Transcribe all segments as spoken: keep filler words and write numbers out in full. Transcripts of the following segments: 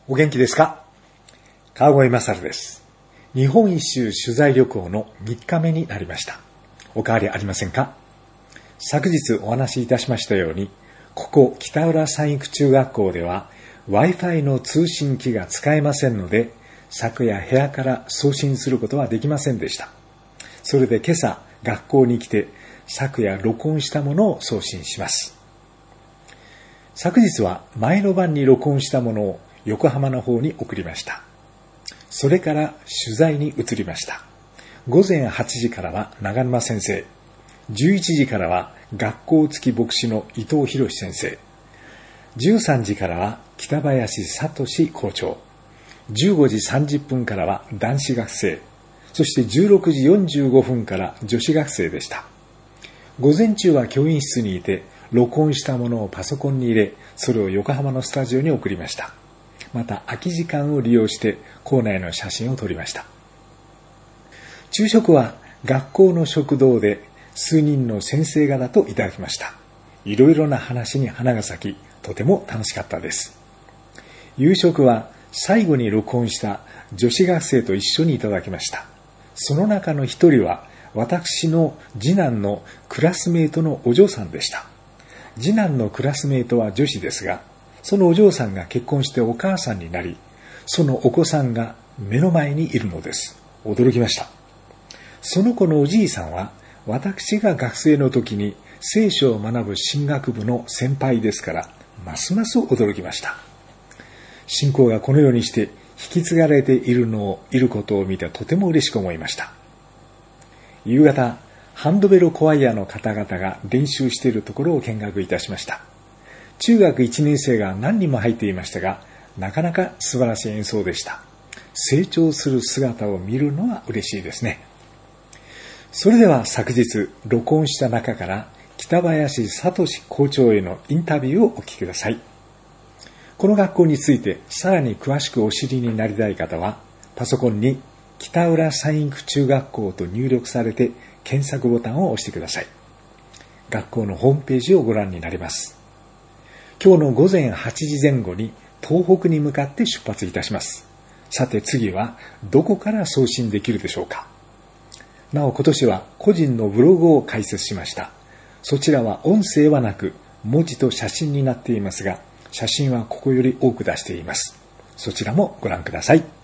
お元気ですか？川越勝です。日本一周取材旅行のみっかめになりました。お変わりありませんか？昨日お話しいたしましたように、ここ北浦産育中学校では Wi-Fi の通信機が使えませんので、昨夜部屋から送信することはできませんでした。それで今朝学校に来て昨夜録音したものを送信します。昨日は前の晩に録音したものを横浜の方に送りました。それから取材に移りました。午前はちじからは長沼先生、じゅういちじからは学校付き牧師の伊藤博先生、じゅうさんじからは北林聡校長、じゅうごじさんじゅっぷんからは男子学生、そしてじゅうろくじよんじゅうごふんから女子学生でした。午前中は教員室にいて、録音したものをパソコンに入れ、それを横浜のスタジオに送りました。また空き時間を利用して校内の写真を撮りました。昼食は学校の食堂で数人の先生方といただきました。いろいろな話に花が咲き、とても楽しかったです。夕食は最後に録音した女子学生と一緒にいただきました。その中の一人は私の次男のクラスメートのお嬢さんでした。次男のクラスメートは女子ですが、そのお嬢さんが結婚してお母さんになり、そのお子さんが目の前にいるのです。驚きました。その子のおじいさんは、私が学生の時に聖書を学ぶ神学部の先輩ですから、ますます驚きました。信仰がこのようにして引き継がれているのを、いることを見てとても嬉しく思いました。夕方、ハンドベルコワイアの方々が練習しているところを見学いたしました。中学いちねん生が何人も入っていましたが、なかなか素晴らしい演奏でした。成長する姿を見るのは嬉しいですね。それでは昨日録音した中から北林聡校長へのインタビューをお聞きください。この学校についてさらに詳しくお知りになりたい方は、パソコンに北浦産育中学校と入力されて検索ボタンを押してください。学校のホームページをご覧になります。今日の午前はちじぜん後に東北に向かって出発いたします。さて次はどこから送信できるでしょうか。なお今年は個人のブログを開設しました。そちらは音声はなく文字と写真になっていますが、写真はここより多く出しています。そちらもご覧ください。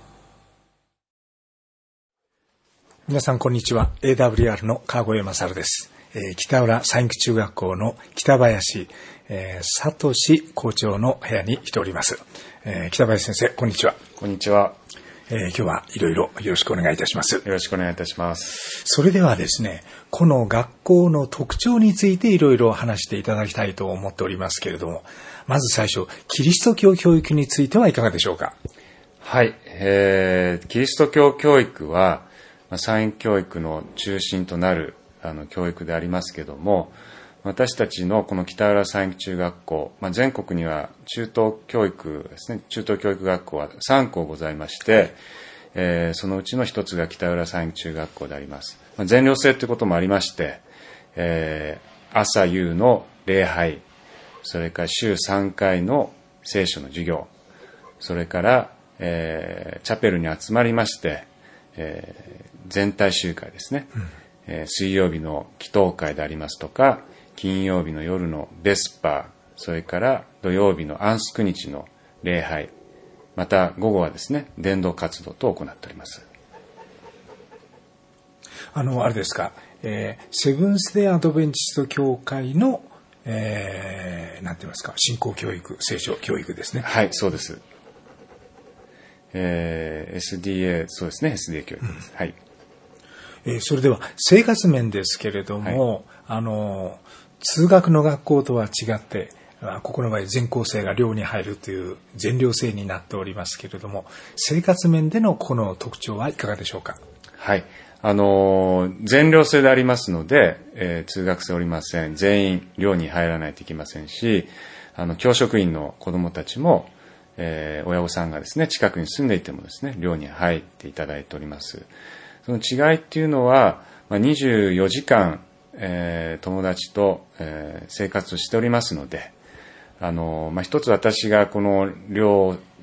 皆さんこんにちは。 エーダブリューアール の川越勝です。えー、北浦産育中学校の北林、えー、聡校長の部屋に来ております。えー、北林先生、こんにちは。 こんにちは。 えー、今日はいろいろよろしくお願いいたします。 よろしくお願いいたします。 それではですね、この学校の特徴についていろいろ話していただきたいと思っておりますけれども、まず最初、キリスト教教育についてはいかがでしょうか。 はい、えー、キリスト教教育は、まあ、産育教育の中心となるあの教育でありますけども、私たちのこの北浦産育中学校、まあ、全国には中等教育ですね、中等教育学校はさん校ございまして、えー、そのうちの一つが北浦産育中学校であります。まあ、全寮制ということもありまして、えー、朝夕の礼拝、それから週さんかいの聖書の授業、それから、えー、チャペルに集まりまして、えー、全体集会ですね、うんえー、水曜日の祈祷会でありますとか、金曜日の夜のベスパー、それから土曜日の安息日の礼拝、また午後はですね、伝道活動と行っております。 あの、あれですか、えー、セブンスデーアドベンチスト教会の、えー、なんて言いますか、信仰教育、聖書教育ですね。 はい、そうです。えー、エスディーエー、そうですね、エスディーエー 教育です。うん、はい。 えー、それでは生活面ですけれども、はい、あの通学の学校とは違って、ここの場合全校生が寮に入るという全寮制になっておりますけれども、生活面でのこの特徴はいかがでしょうか。 はい、あの全寮制でありますので、えー、通学生おりません。全員寮に入らないといけませんし、あの教職員の子どもたちも、えー、親御さんがですね近くに住んでいてもですね寮に入っていただいております。その違いっていうのは、まあ、にじゅうよじかん、えー、友達と、えー、生活しておりますので、あの、まあ、一つ私がこの寮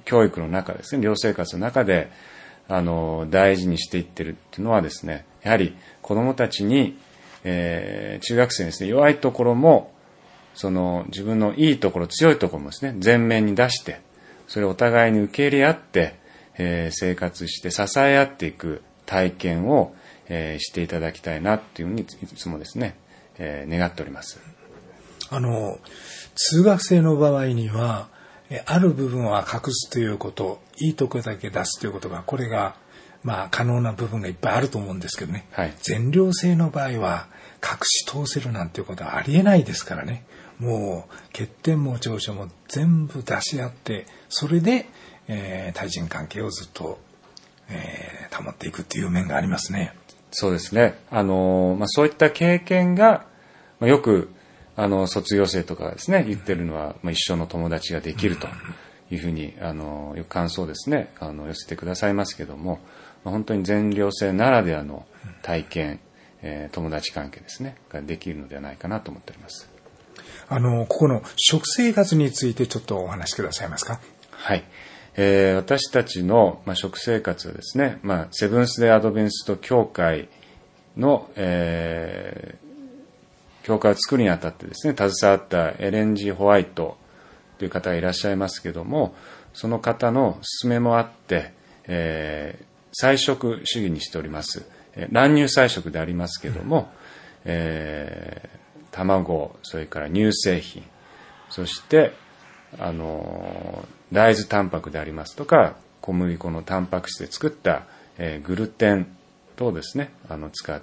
教育の中ですね、寮生活の中で、あの、大事にしていってるっていうのはですね、やはり子供たちに、えー、中学生にですね、弱いところも、その自分のいいところ、強いところもですね、前面に出して、それをお互いに受け入れ合って、えー、生活して支え合っていく体験を、えー、していただきたいなっていうふうにいつもですね、えー、願っております。 あの、通学生の場合には、ある部分は隠すということ、いいところだけ出すということが、これが、まあ、可能な部分がいっぱいあると思うんですけどね。 はい、 全寮制の場合は、隠し通せるなんていうことはありえないですからね。もう、欠点も長所も全部出し合って、それで、えー、対人関係をずっと、えー、保っていくっていう面がありますね。 そうですね。あの、まあ、そういった経験が、まあ、よく、あの、卒業生とかですね、言ってるのは、まあ、一生の友達ができるというふうに、あの、よく感想ですね、あの、寄せてくださいますけども、まあ、本当に全寮制ならではの体験、えー、友達関係ですね、ができるのではないかなと思っております。 あの、ここの食生活についてちょっとお話しくださいますか。 はい。えー、私たちの、まあ、食生活はですね、まあ、セブンス・デイ・アドベンスト教会の、えー教会を作るにあたってですね、携わったエレン・ジ・ホワイトという方がいらっしゃいますけども、その方の勧めもあって、えー、菜食主義にしております。えー、卵乳菜食でありますけども、えー、卵、それから乳製品、そして、あのー、大豆タンパクでありますとか、小麦粉のタンパク質で作った、えー、グルテン等をですね、あの使って、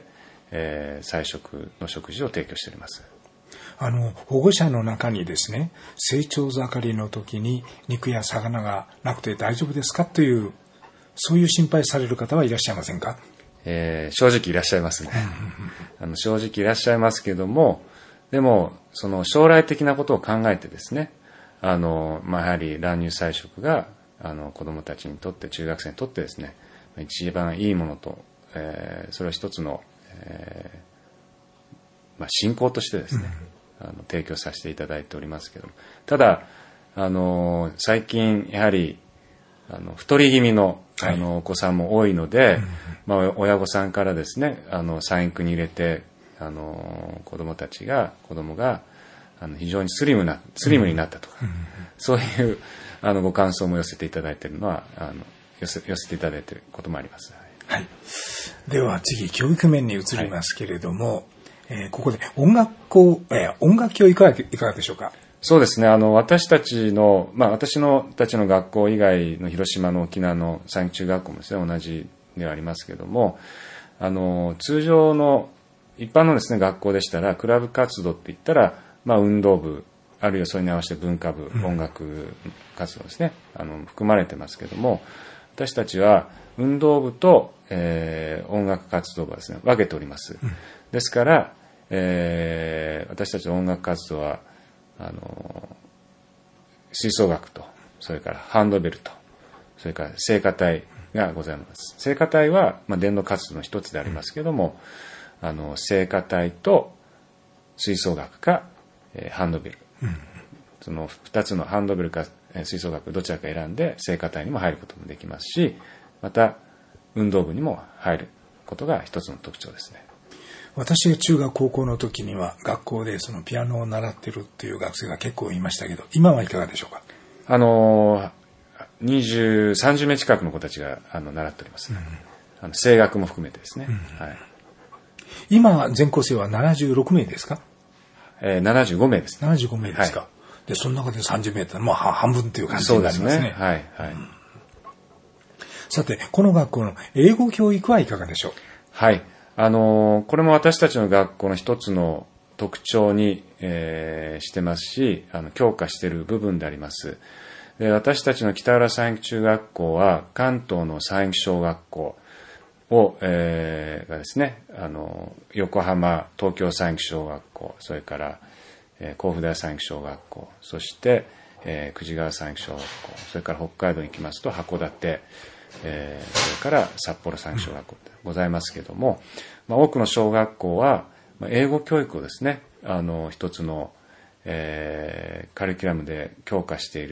えー、菜食の食事を提供しております。 あの保護者の中にですね、成長盛りの時に肉や魚がなくて大丈夫ですかという、そういう心配される方はいらっしゃいませんか。 えー、正直いらっしゃいますね。あの正直いらっしゃいますけども、でもその将来的なことを考えてですね、あの、まあ、やはり卵乳菜食があの子どもたちにとって、中学生にとってですね、一番いいものと、えー、それを一つのえーまあ、信仰としてですね、うん、あの提供させていただいておりますけども、ただあの最近やはりあの太り気味の、あのお子さんも多いので、はい、まあ、親御さんからですね、あの産育に入れてあの子供たちが子供があの非常にスリムなスリムになったとか、うん、そういうあのご感想も寄せていただいているのはあの寄せ寄せていただいていることもあります。 はい、では次教育面に移りますけれども、はい、えー、ここで音楽校、えー、音楽教育はいかがでしょうか。 そうですね、あの私たちの、まあ、私のたちの学校以外の広島の沖縄の産中学校もですね、同じではありますけれども、あの通常の一般のですね学校でしたらクラブ活動って言ったら、まあ、運動部あるいはそれに合わせて文化部、うん、音楽活動ですね、あの含まれてますけども、私たちは運動部と、えー、音楽活動部はですね分けております。うん、ですから、えー、私たちの音楽活動はあの吹奏楽と、それからハンドベルと、それから聖歌隊がございます。聖歌隊は、まあ、伝道活動の一つでありますけども、うん、あの聖歌隊と吹奏楽か、えー、ハンドベル、うん、そのふたつのハンドベルか吹奏楽どちらか選んで聖歌隊にも入ることもできますし、また運動部にも入ることが一つの特徴ですね。 私が中学高校の時には学校でそのピアノを習ってるっていう学生が結構いましたけど、今はいかがでしょうか。 あのにじゅう、さんじゅうめい近くの子たちがあの習っております、ね。うん、あの声楽も含めてですね。うん、はい、 今全校生はななじゅうろくめいですか。 えー、ななじゅうごめいです、ね。 ななじゅうごめいですか。はい、でその中でさんじゅうめいってまあ半分っていう感じになりますね。 そうですね。はいはい。うん、 さてこの学校の英語教育はいかがでしょう。 はい。あのこれも私たちの学校の一つの特徴に、えー、してますし、あの強化している部分であります。で、私たちの北浦産育中学校は関東の産育小学校を、えー、がですね、あの横浜東京産育小学校、それから、えー、甲府大産育小学校、そして、えー、久慈川産育小学校、それから北海道に行きますと函館、えー、それから札幌産育小学校でございますけれども、まあ、多くの小学校は英語教育をですね、あの一つの、えー、カリキュラムで強化している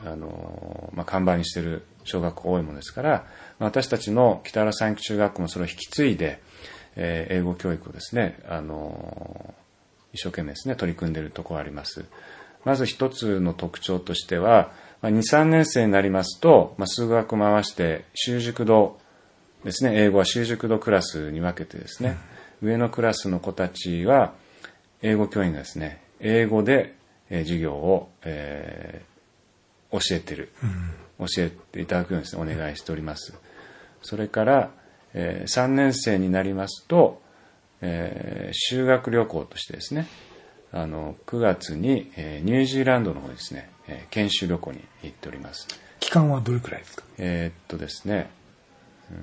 あの、まあ、看板にしている小学校多いものですから、まあ、私たちの北浦三育中学校もそれを引き継いで、えー、英語教育をですね、あの、一生懸命ですね、取り組んでいるところがあります。まず一つの特徴としては、まあ、に、さんねん生になりますと、まあ、数学を回して習熟度ですね、英語は習熟度クラスに分けてですね、うん、上のクラスの子たちは、英語教員がですね、英語で、えー、授業を、えー、教えてる、うん、教えていただくようにですね、お願いしております。それから、えー、さんねん生になりますと、えー、修学旅行としてですね、あのくがつに、えー、ニュージーランドの方にですね、えー、研修旅行に行っております。 期間はどれくらいですか？ えー、っとですね、うー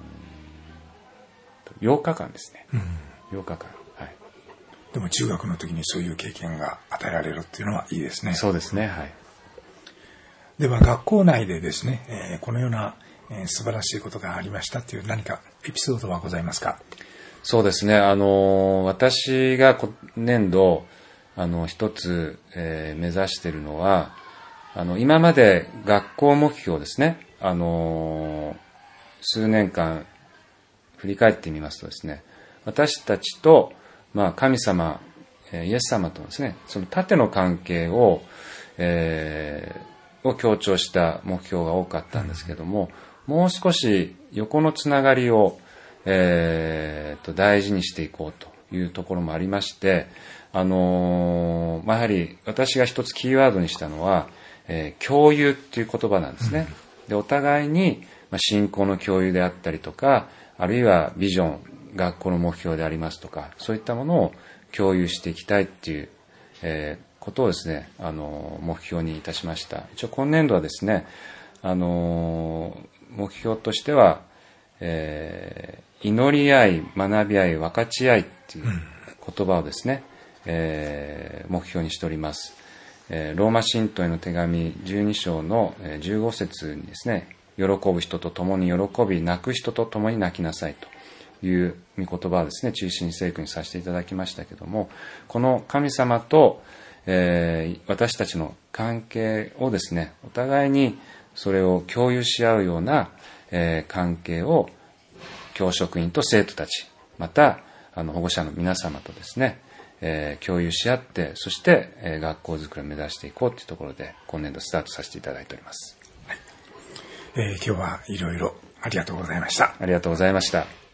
んようかかんですね。うん、ようかかん。はい。 でも中学の時にそういう経験が与えられるっていうのはいいですね。 そうですね。はい。 では学校内でですね、えー、このような、えー、素晴らしいことがありましたという何かエピソードはございますか？ そうですね。あの私が今年度あの一つ、えー、目指しているのは、あの今まで学校目標ですね。あの数年間振り返ってみますとですね、私たちとまあ神様、えー、イエス様とですね、その縦の関係を、えー、を強調した目標が多かったんですけども、もう少し横のつながりをえー、と大事にしていこうというところもありまして、あのーまあ、やはり私が一つキーワードにしたのは、えー、共有っていう言葉なんですね。で、お互いに、まあ、信仰の共有であったりとか、あるいはビジョン、学校の目標でありますとか、そういったものを共有していきたいっていう、えー、ことをですね、あのー目標にいたしました。一応今年度はですね、あのー目標としては、えー祈り合い、学び合い、分かち合いっていう言葉をですね、えー、目標にしております。えー、ローマ信徒への手紙じゅうに章のじゅうご節にですね、喜ぶ人と共に喜び、泣く人と共に泣きなさいという御言葉をですね、中心聖句にさせていただきましたけども、この神様と、えー、私たちの関係をですね、お互いにそれを共有し合うような、えー、関係を教職員と生徒たち、またあの保護者の皆様とですね、えー、共有し合って、そして、えー、学校づくりを目指していこうというところで今年度スタートさせていただいております。 はい、えー、今日はいろいろありがとうございました。 ありがとうございました。